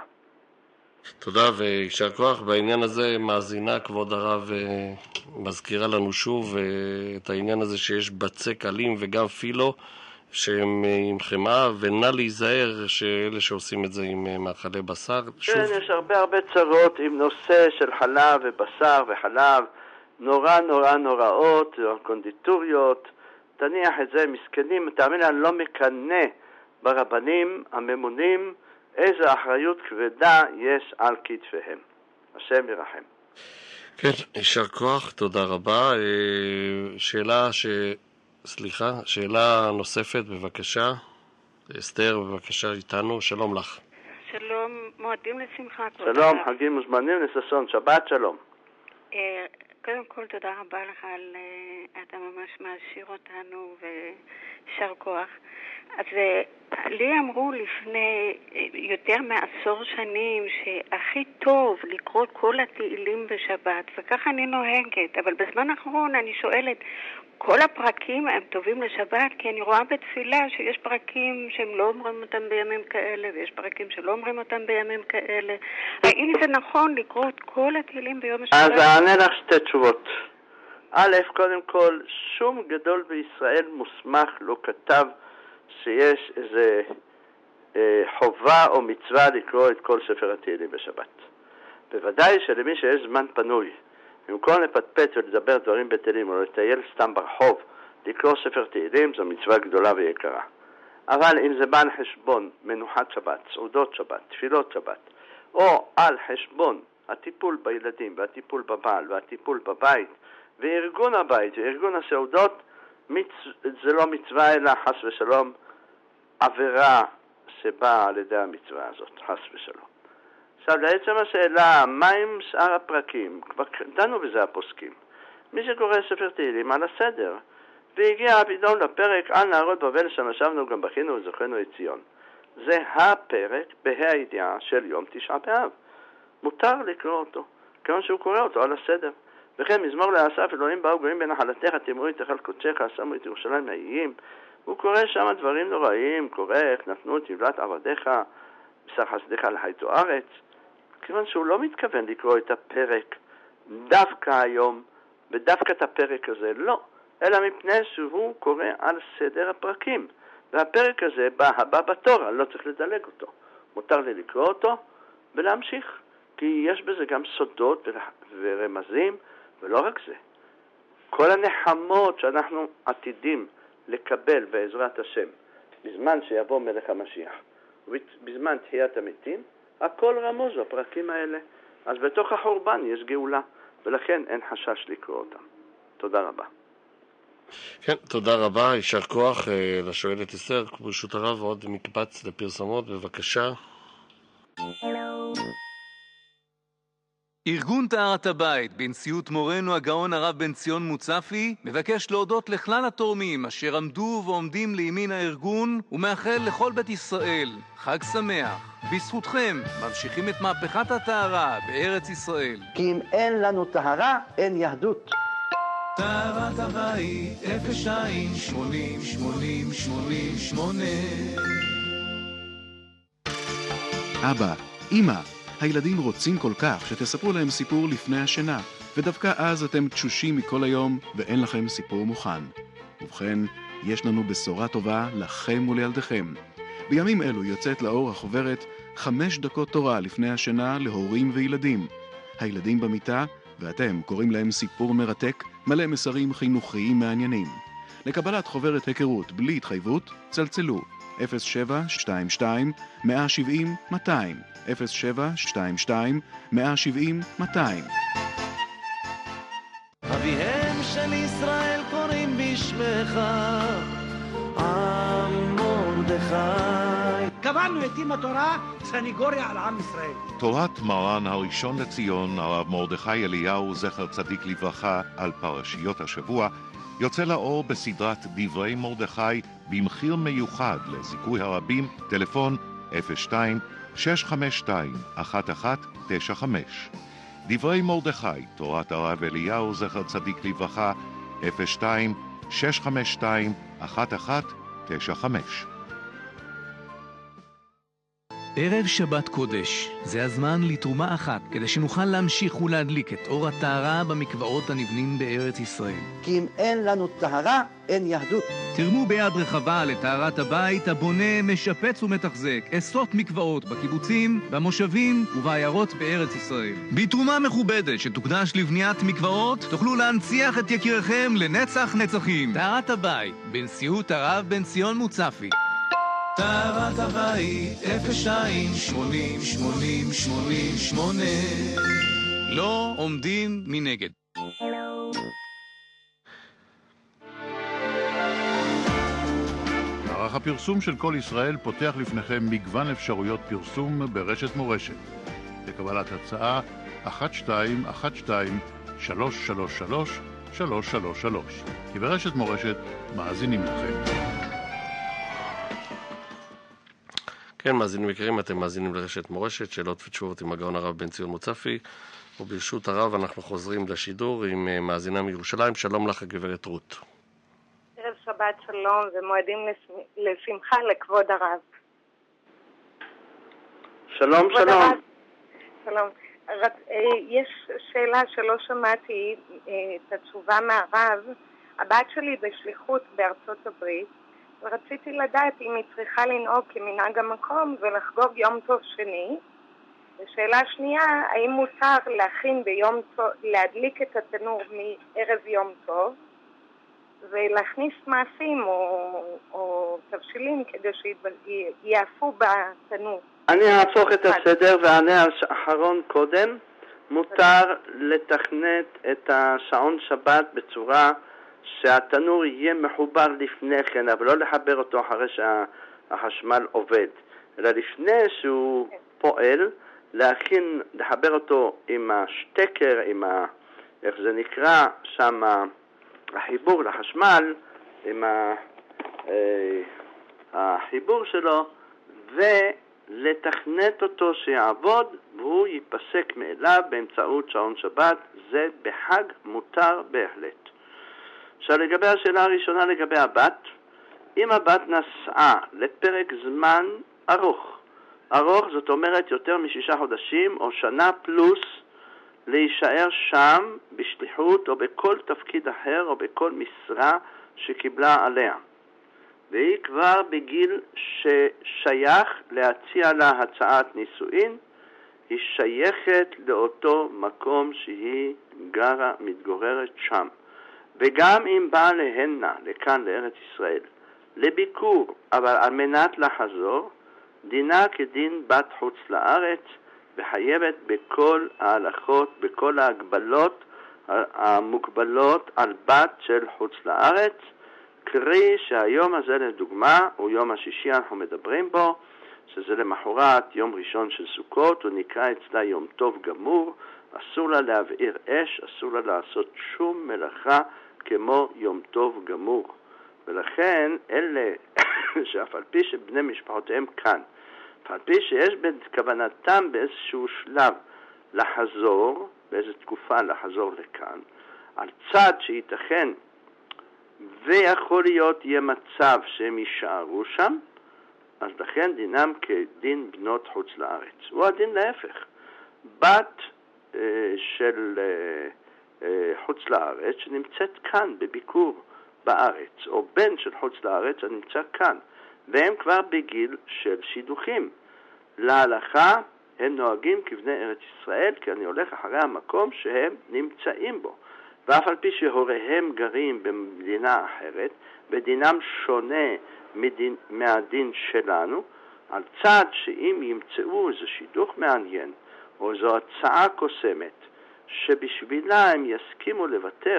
תודה וישר כוח. בעניין הזה מאזינה כבוד הרב מזכירה לנו שוב את העניין הזה שיש בצק אלים וגם פילו שהם עם חמאה, ונא להיזהר שאלה שעושים את זה עם מאכלי בשר. שוב. כן, יש הרבה הרבה צרות עם נושא של חלב ובשר וחלב, נורא נורא נוראות, קונדיטוריות, תניח את זה, מסכנים, תאמין לי, אני לא מקנה ברבנים הממונים איזו אחריות כבדה יש על כתפיהם. השם ירחם. כן, יישר כוח, תודה רבה. שאלה ש... סליחה, שאלה נוספת, בבקשה. אסתר, בבקשה איתנו, שלום לך. שלום, מועדים לשמחה. שלום, חגים מוזמנים לששון, שבת שלום. קודם כל תודה רבה לך על אתה ממש מעשיר אותנו ושר כוח. אז לי אמרו לפני יותר מעשור שנים שהכי טוב לקרוא כל התהילים בשבת, וככה אני נוהגת, אבל בזמן האחרון אני שואלת, כל הפרקים הם טובים לשבת? כי אני רואה בתפילה שיש פרקים שהם לא אומרים אותם בימים כאלה, ויש פרקים שלא אומרים אותם בימים כאלה. האם זה נכון לקרוא את כל התהילים ביום השבת? אז אענה לך שתי תשובות. א', קודם כל, שום גדול בישראל מוסמך לא כתב שיש איזה אה, חובה או מצווה לקרוא את כל ספר התהילים בשבת. בוודאי שלמי שיש זמן פנוי, במקום לפטפט ולדבר דברים בטלים או לטייל סתם ברחוב, לקרוא ספר תהילים זו מצווה גדולה ויקרה. אבל אם זה בא על חשבון מנוחת שבת, סעודות שבת, תפילות שבת, או על חשבון הטיפול בילדים והטיפול בבעל והטיפול בבית וארגון הבית וארגון הסעודות, מצ... זה לא מצווה אלא חס ושלום עבירה שבאה על ידי המצווה הזאת, חס ושלום. עכשיו, לעצם השאלה, מה עם שאר הפרקים? כבר דנו בזה הפוסקים. מי שקורא ספר תהילים על הסדר, והגיע פתאום לפרק על נהרות בבל שנשבנו גם בכינו וזוכרנו את ציון. זה הפרק בה"א הידיעה של יום תשעה באב. מותר לקרוא אותו, כיוון שהוא קורא אותו על הסדר. וכן מזמור לאסף, אלוהים באו גויים בנחלתך, תמרו את היכל קודשך, שמו את ירושלים מהאיים. הוא קורא שם דברים נוראים, קורא איך נתנו את יבלת עבדיך, בשר חסדיך לחיתו ארץ. כיוון שהוא לא מתכוון לקרוא את הפרק דווקא היום, ודווקא את הפרק הזה, לא. אלא מפני שהוא קורא על סדר הפרקים. והפרק הזה בא הבא בתור, אני לא צריך לדלג אותו. מותר לי לקרוא אותו ולהמשיך. כי יש בזה גם סודות ורמזים, ולא רק זה. כל הנחמות שאנחנו עתידים לקבל בעזרת השם, בזמן שיבוא מלך המשיח, ובזמן תחיית המתים, הכל רמוז בפרקים האלה. אז בתוך החורבן יש גאולה, ולכן אין חשש לקרוא אותם. תודה רבה. כן, תודה רבה, יישר כוח לשואלת אסתר. ברשות הרב, עוד מקבץ לפרסומות, בבקשה. ארגון טהרת הבית בנשיאות מורנו הגאון הרב בן ציון מוצפי מבקש להודות לכלל התורמים אשר עמדו ועומדים לימין הארגון, ומאחל לכל בית ישראל חג שמח. בזכותכם ממשיכים את מהפכת הטהרה בארץ ישראל. כי אם אין לנו טהרה, אין יהדות. טהרת הבית אפס שתיים שמונים שמונים שמונים שמונה. אבא, אמא, הילדים רוצים כל כך שתספרו להם סיפור לפני השינה, ודווקא אז אתם תשושים מכל היום ואין לכם סיפור מוכן. ובכן, יש לנו בשורה טובה לכם ולילדיכם. בימים אלו יוצאת לאור החוברת חמש דקות תורה לפני השינה להורים וילדים. הילדים במיטה, ואתם קוראים להם סיפור מרתק, מלא מסרים חינוכיים מעניינים. לקבלת חוברת היכרות בלי התחייבות, צלצלו אפס שבע שתיים שתיים מאה שבעים מאתיים, אפס שבע שתיים שתיים מאה שבעים מאתיים. אביהם של ישראל קוראים בשמך עם מרדכי. קבענו את עם התורה סניגוריה על עם ישראל. תורת מרן הראשון לציון הרב מרדכי אליהו זכר צדיק לברכה על פרשיות השבוע יוצא לאור בסדרת דברי מרדכי במחיר מיוחד לזיכוי הרבים. טלפון אפס שתיים שש חמש שתיים אחת אחת תשע חמש. דברי מרדכי, תורת הרב אליהו זכר צדיק לברכה, אפס שתיים שש חמש שתיים אחת אחת תשע חמש. ערב שבת קודש, זה הזמן לתרומה אחת, כדי שנוכל להמשיך ולהדליק את אור הטהרה במקוואות הנבנים בארץ ישראל. כי אם אין לנו טהרה, אין יהדות. תרמו ביד רחבה לטהרת הבית הבונה, משפץ ומתחזק עשרות מקוואות בקיבוצים, במושבים ובעיירות בארץ ישראל. בתרומה מכובדת שתוקדש לבניית מקוואות, תוכלו להנציח את יקיריכם לנצח נצחים. טהרת הבית, בנשיאות הרב בן ציון מוצפי. טהרת הבית אפס שתיים שמונים שמונים שמונים שמונה. לא עומדים מנגד. מערך אך הפרסום של כל ישראל פותח לפניכם מגוון אפשרויות פרסום ברשת מורשת. לקבלת הצעה אחת שתיים אחת שתיים שלוש שלוש שלוש שלוש שלוש שלוש, כי ברשת מורשת מאזינים לכם. כן, מאזינים יקרים, אתם מאזינים לרשת מורשת, שאלות ותשובות עם הגאון הרב בן ציון מוצפי, וברשות הרב אנחנו חוזרים לשידור עם מאזינה מירושלים. שלום לך הגברת רות. ערב שבת שלום ומועדים לשמחה לכבוד הרב. שלום, שלום. הרב, שלום. יש שאלה שלא שמעתי את התשובה מהרב. הבת שלי בשליחות בארצות הברית, ורציתי לדעת אם היא צריכה לנהוג כמנהג המקום ולחגוג יום טוב שני. ושאלה שנייה, האם מותר להכין ביום טוב, להדליק את התנור מערב יום טוב ולהכניס מעשים או, או תבשילים כדי שיעפו בתנור? אני אהפוך את הסדר ואענה על האחרון קודם. מותר לתכנת את השעון שבת בצורה שהתנור יהיה מחובר לפני כן, אבל לא לחבר אותו אחרי שהחשמל עובד, אלא לפני שהוא פועל, להכין, לחבר אותו עם השטקר, עם ה... איך זה נקרא, שם החיבור לחשמל, עם ה... החיבור שלו, ולתכנת אותו שיעבוד, והוא ייפסק מאליו באמצעות שעון שבת. זה בחג מותר בהחלט. עכשיו לגבי השאלה הראשונה לגבי הבת, אם הבת נסעה לפרק זמן ארוך, ארוך זאת אומרת יותר משישה חודשים או שנה פלוס, להישאר שם בשליחות או בכל תפקיד אחר או בכל משרה שקיבלה עליה, והיא כבר בגיל ששייך להציע לה הצעת נישואין, היא שייכת לאותו מקום שהיא גרה, מתגוררת שם. וגם אם באה להנה, לכאן לארץ ישראל, לביקור, אבל על מנת לחזור, דינה כדין בת חוץ לארץ, וחייבת בכל ההלכות, בכל ההגבלות המוגבלות על בת של חוץ לארץ, קרי שהיום הזה לדוגמה הוא יום השישי אנחנו מדברים בו, שזה למחרת יום ראשון של סוכות, הוא נקרא אצלה יום טוב גמור, אסור לה להבעיר אש, אסור לה לעשות שום מלאכה כמו יום טוב גמור. ולכן אלה שאף על פי שבני משפחותיהם כאן, אף על פי שיש בכוונתם באיזשהו שלב לחזור, באיזו תקופה לחזור לכאן, על צד שייתכן ויכול להיות יהיה מצב שהם יישארו שם, אז לכן דינם כדין בנות חוץ לארץ. הוא הדין להפך. בת אה, של אה, אה, חוץ לארץ שנמצאת כאן בביקור בארץ, או בן של חוץ לארץ שנמצא כאן, והם כבר בגיל של שידוכים. להלכה הם נוהגים כבני ארץ ישראל, כי אני הולך אחרי המקום שהם נמצאים בו. ואף על פי שהוריהם גרים במדינה אחרת, ודינם שונה מדין, מהדין שלנו, על צד שאם ימצאו איזה שידוך מעניין, או איזו הצעה קוסמת, שבשבילה הם יסכימו לוותר,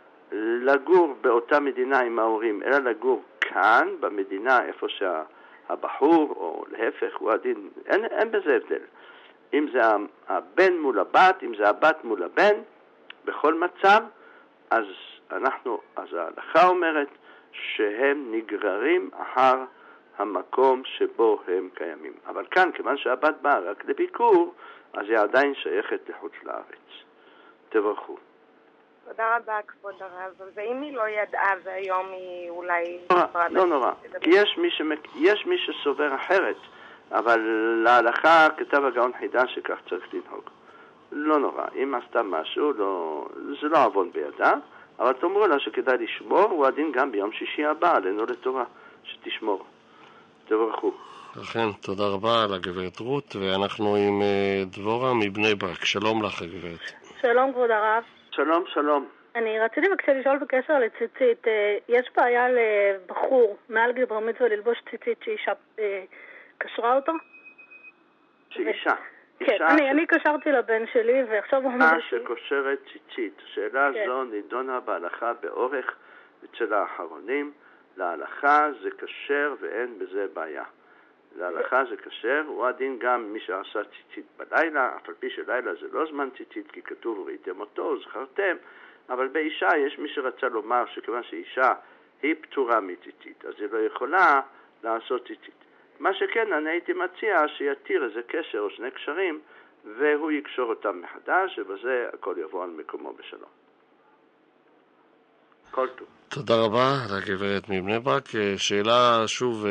לגור באותה מדינה עם ההורים, אלא לגור כאן, במדינה איפה שהבחור, או להפך, הוא הדין, אין, אין בזה הבדל. אם זה הבן מול הבת, אם זה הבת מול הבן, בכל מצב, אז אנחנו, אז ההלכה אומרת שהם נגררים אחר המקום שבו הם קיימים. אבל כאן, כיוון שהבת באה רק לביקור, אז היא עדיין שייכת לחוץ לארץ. תברכו. תודה רבה, כבוד הרב. ואם היא לא ידעה והיום היא אולי... נורא, לא נורא. כי יש מי, שמק... יש מי שסובר אחרת, אבל להלכה כתב הגאון חידה שכך צריך לנהוג. לא נורא. אם עשתה משהו, לא... זה לא עוון בידה, אבל תאמרו לה שכדאי לשמור, הוא הדין גם ביום שישי הבא, עלינו לתורה, שתשמור. תברכו. לכן, תודה רבה לגברת רות, ואנחנו עם דבורה מבני ברק. שלום לך, הגברת. שלום, כבוד הרב. שלום, שלום. אני רציתי בבקשה לשאול בקשר לציצית. יש בעיה לבחור מעל גיל בר מצווה ללבוש ציצית שאישה קשרה אותו? שאישה? כן, אני, אני קשרתי לבן שלי ועכשיו הוא אומר... אה, שקושרת ציצית. השאלה הזו נידונה בהלכה באורך אצל האחרונים. להלכה זה כשר ואין בזה בעיה. להלכה זה כשר, הוא הדין גם מי שעשה ציצית בלילה, אף על פי שלילה זה לא זמן ציצית, כי כתוב ראיתם אותו, זכרתם, אבל באישה יש מי שרצה לומר שכיוון שאישה היא פטורה מציצית, אז היא לא יכולה לעשות ציצית. מה שכן, אני הייתי מציע שיתיר איזה קשר או שני קשרים, והוא יקשור אותם מחדש, ובזה הכל יבוא על מקומו בשלום. כל טוב. תודה רבה לגברת מבני ברק. שאלה שוב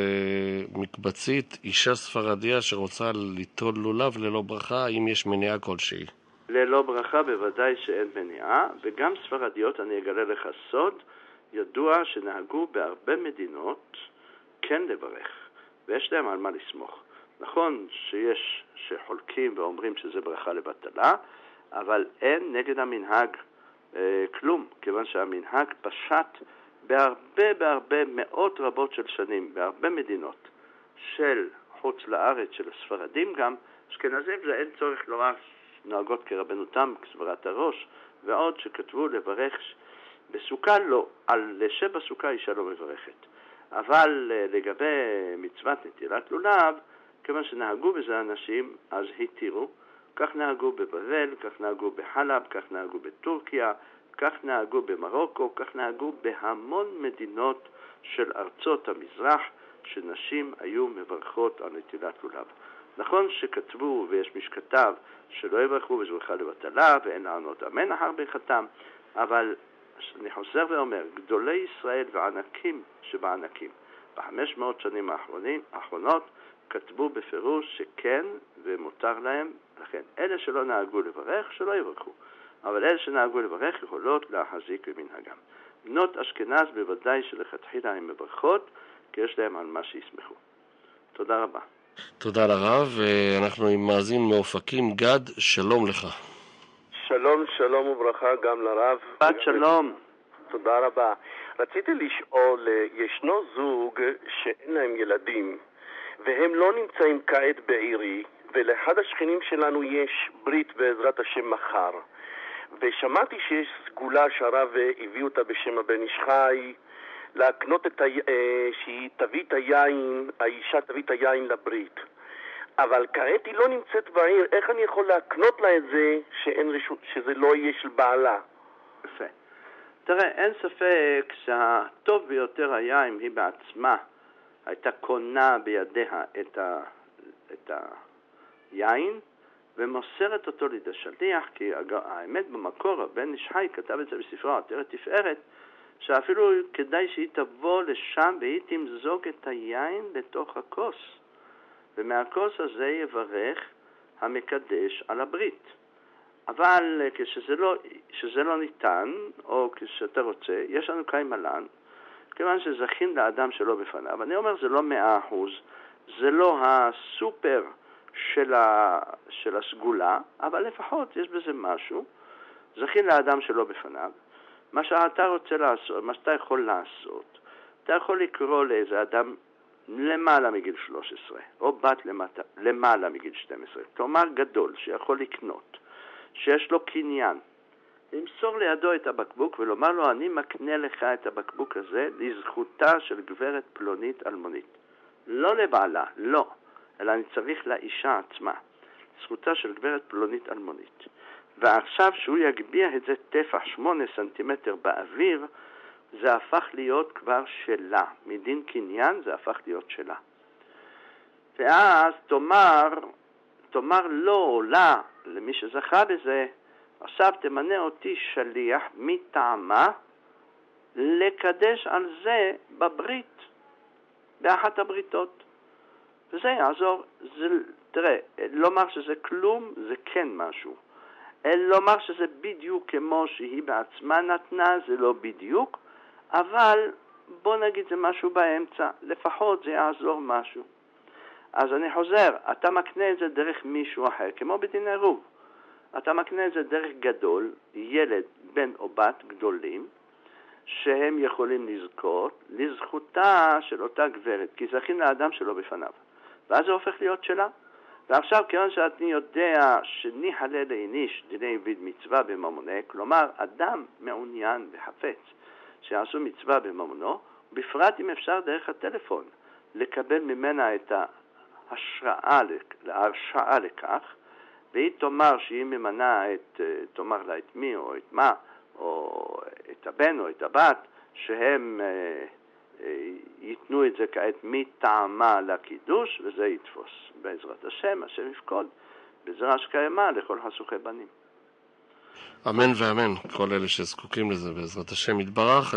מקבצית, אישה ספרדיה שרוצה ליטול לולב ללא ברכה, האם יש מניעה כלשהי? ללא ברכה בוודאי שאין מניעה, וגם ספרדיות, אני אגלה לך סוד, ידוע שנהגו בהרבה מדינות כן לברך, ויש להם על מה לסמוך. נכון שיש שחולקים ואומרים שזה ברכה לבטלה, אבל אין נגד המנהג אה, כלום, כיוון שהמנהג פשט בהרבה בהרבה מאות רבות של שנים, בהרבה מדינות של חוץ לארץ, של הספרדים גם, אשכנזים זה אין צורך לומר נוהגות כרבנותם, כסברת הראש, ועוד שכתבו לברך בסוכה לא, על לשב בסוכה אישה לא מברכת. אבל לגבי מצוות נטילת לולב, כיוון שנהגו בזה אנשים, אז התירו. כך נהגו בבבל, כך נהגו בחלב, כך נהגו בטורקיה, כך נהגו במרוקו, כך נהגו בהמון מדינות של ארצות המזרח, שנשים היו מברכות על נטילת לולב. נכון שכתבו, ויש מי שכתב, שלא יברכו בזבחה לבטלה, ואין לענות אמן אחר ברכתם, אבל אני חוזר ואומר, גדולי ישראל וענקים שבענקים, בחמש מאות שנים האחרונים, האחרונות, כתבו בפירוש שכן ומותר להם, לכן אלה שלא נהגו לברך, שלא יברכו. אבל אלה שנהגו לברך יכולות להחזיק במנהגם. בנות אשכנז בוודאי שלכתחילה הן מברכות, כי יש להם על מה שישמחו. תודה רבה. תודה לרב, ואנחנו עם מאזין מאופקים. גד, שלום לך. שלום, שלום וברכה גם לרב. בת שלום. תודה רבה. רציתי לשאול, ישנו זוג שאין להם ילדים, והם לא נמצאים כעת בעירי, ולאחד השכנים שלנו יש ברית בעזרת השם מחר. ושמעתי שיש סגולה שהרב הביא אותה בשם הבן איש חי, להקנות את ה... שהיא תביא את היין, האישה תביא את היין לברית. אבל כעת היא לא נמצאת בעיר, איך אני יכול להקנות לה את זה שאין רשות, שזה לא יהיה של בעלה? יפה. תראה, אין ספק שהטוב ביותר היה אם היא בעצמה הייתה קונה בידיה את, ה... את היין ומוסרת אותו לידי השליח, כי האמת במקור, הבן איש חי כתב את זה בספרו עטרת תפארת, שאפילו כדאי שהיא תבוא לשם והיא תמזוג את היין לתוך הכוס, ומהכוס הזה יברך המקדש על הברית. אבל כשזה לא, שזה לא ניתן, או כשאתה רוצה, יש לנו קיים מלן, כיוון שזכין לאדם שלא בפניו. אני אומר, זה לא מאה אחוז, זה לא הסופר של, ה, של הסגולה, אבל לפחות יש בזה משהו. זכין לאדם שלא בפניו. מה שאתה רוצה לעשות, מה שאתה יכול לעשות, אתה יכול לקרוא לאיזה אדם למעלה מגיל שלוש עשרה, או בת למטה, למעלה מגיל שתים עשרה, כלומר גדול, שיכול לקנות, שיש לו קניין, למסור לידו את הבקבוק ולומר לו, אני מקנה לך את הבקבוק הזה לזכותה של גברת פלונית אלמונית. לא לבעלה, לא, אלא אני צריך לאישה עצמה, זכותה של גברת פלונית אלמונית. ועכשיו שהוא יגביע את זה טפח שמונה סנטימטר באוויר, זה הפך להיות כבר שלה. מדין קניין זה הפך להיות שלה. ואז תאמר, תאמר לא או לה, למי שזכה בזה, עכשיו תמנה אותי שליח מטעמה לקדש על זה בברית, באחת הבריתות. וזה יעזור. זה, תראה, לומר שזה כלום זה כן משהו. לומר שזה בדיוק כמו שהיא בעצמה נתנה, זה לא בדיוק, אבל בוא נגיד זה משהו באמצע, לפחות זה יעזור משהו. אז אני חוזר, אתה מקנה את זה דרך מישהו אחר, כמו בדין עירוב. אתה מקנה את זה דרך גדול, ילד, בן או בת גדולים, שהם יכולים לזכות לזכותה של אותה גברת, כי זכין לאדם שלא בפניו. ואז זה הופך להיות שלה. ועכשיו, כיוון שאני יודע שניחלה לאיניש דיני ויד מצווה בממונה, כלומר, אדם מעוניין וחפץ שעשו מצווה בממונו, בפרט אם אפשר דרך הטלפון, לקבל ממנה את ההשראה, ההרשאה לכך, והיא תאמר שהיא ממנה את, תאמר לה את מי או את מה, או את הבן או את הבת, שהם אה, אה, ייתנו את זה כעת מטעמה לקידוש, וזה יתפוס. בעזרת השם, השם יפקוד, בזרע שקיימה לכל חשוכי בנים. אמן ואמן, כל אלה שזקוקים לזה בעזרת השם יתברך.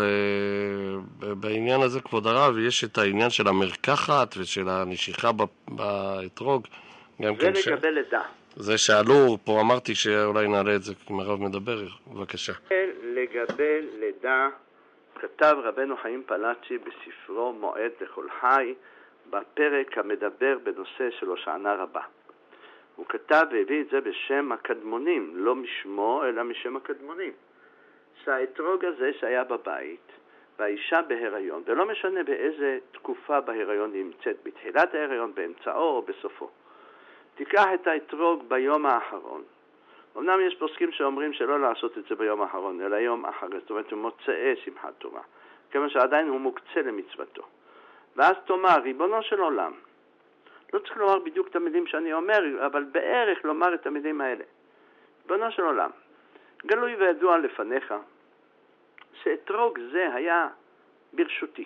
בעניין הזה, כבוד הרב, יש את העניין של המרקחת ושל הנשיכה באתרוג. זה לגבי לידה. זה שאלו, פה אמרתי שאולי נעלה את זה אם הרב מדבר, בבקשה. לגבי לידה, כתב רבנו חיים פלאצ'י בספרו מועד לכל חי, בפרק המדבר בנושא של הושענא רבה. הוא כתב והביא את זה בשם הקדמונים, לא משמו אלא משם הקדמונים. שהאתרוג הזה שהיה בבית, והאישה בהיריון, ולא משנה באיזה תקופה בהיריון היא נמצאת, בתחילת ההיריון, באמצעו או בסופו, תיקח את האתרוג ביום האחרון. אמנם יש פוסקים שאומרים שלא לעשות את זה ביום האחרון, אלא יום אחרי, זאת אומרת, הוא מוצאי שמחת תורה, כיוון שעדיין הוא מוקצה למצוותו. ואז תאמר, ריבונו של עולם, לא צריך לומר בדיוק את המילים שאני אומר, אבל בערך לומר את המילים האלה. ריבונו של עולם, גלוי וידוע לפניך, שאתרוג זה היה ברשותי,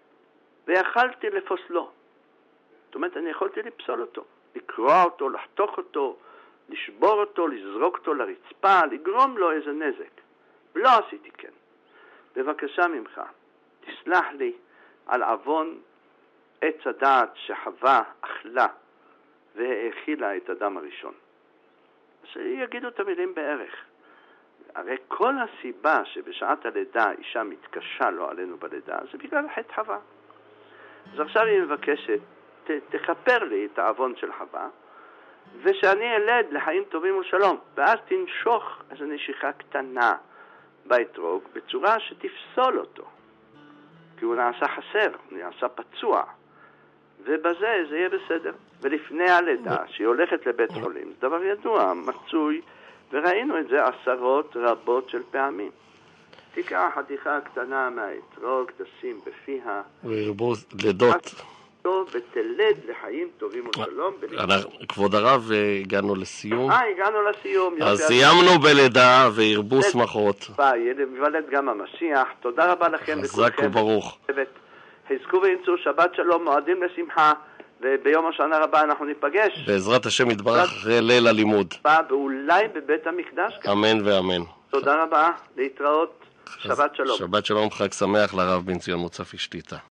ויכלתי לפוסלו. זאת אומרת, אני יכולתי לפסול אותו, לקרוע אותו, לחתוך אותו, לשבור אותו, לזרוק אותו לרצפה, לגרום לו איזה נזק. ולא עשיתי כן. בבקשה ממך, תסלח לי על עוון עץ הדעת שחווה אכלה והאכילה את אדם הראשון. אז יגידו את המילים בערך. הרי כל הסיבה שבשעת הלידה אישה מתקשה לו עלינו בלידה, זה בגלל חטא חווה. אז עכשיו היא מבקשת, ת, תכפר לי את העוון של חווה, ושאני אלד לחיים טובים ושלום, ואז תנשוך איזו נשיכה קטנה באתרוג, בצורה שתפסול אותו. כי הוא נעשה חסר, הוא נעשה פצוע, ובזה זה יהיה בסדר. ולפני הלידה, שהיא הולכת לבית חולים, זה דבר ידוע, מצוי, וראינו את זה עשרות רבות של פעמים. תיקח חתיכה קטנה מהאתרוג, תשים בפיה, וירבו לידות, ותלד לחיים טובים ושלום. כבוד הרב, הגענו לסיום. אה, הגענו לסיום. אז סיימנו בלידה וירבו שמחות. יוולד גם המשיח. תודה רבה לכם. חזק וברוך. חזקו וימצאו שבת שלום, מועדים לשמחה, וביום השנה רבה אנחנו ניפגש. בעזרת השם יתברך אחרי ליל הלימוד. ואולי בבית המקדש. אמן ואמן. תודה רבה, להתראות. שבת שלום. שבת שלום, חג שמח לרב בן ציון מוצפי שליט"א.